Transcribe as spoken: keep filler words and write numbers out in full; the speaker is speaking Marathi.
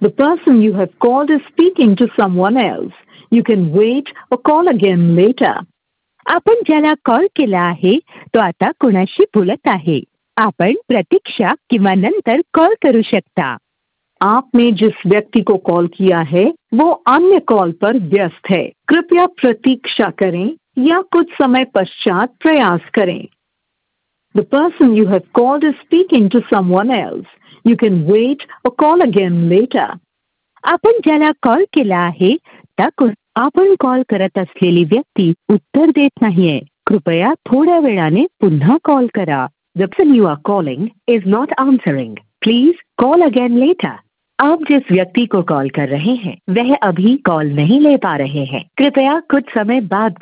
The person you have called is speaking to someone else. You can wait or call again later. आपण ज्याला कॉल केला आहे तो आता कोणाशी बोलत आहे. आपण प्रतीक्षा किंवा नंतर कॉल करू शकता. आपने जिस व्यक्ति को कॉल किया है वो अन्य कॉल पर व्यस्त है. कृपया प्रतीक्षा करें या कुछ समय पश्चात प्रयास करें. The person you have called is speaking to someone else. You can wait or call again later. आपण ज्याला कॉल केला आहे त्या को- आपण कॉल करत असलेली व्यक्ती उत्तर देत नाहीये. कृपया थोड्या वेळाने पुन्हा कॉल करा. The person you are calling is not answering. Please call again later. आप जिस व्यक्ति को कॉल कर रहे हैं वह अभी कॉल नहीं ले पा रहे हैं. कृपया कुछ समय बाद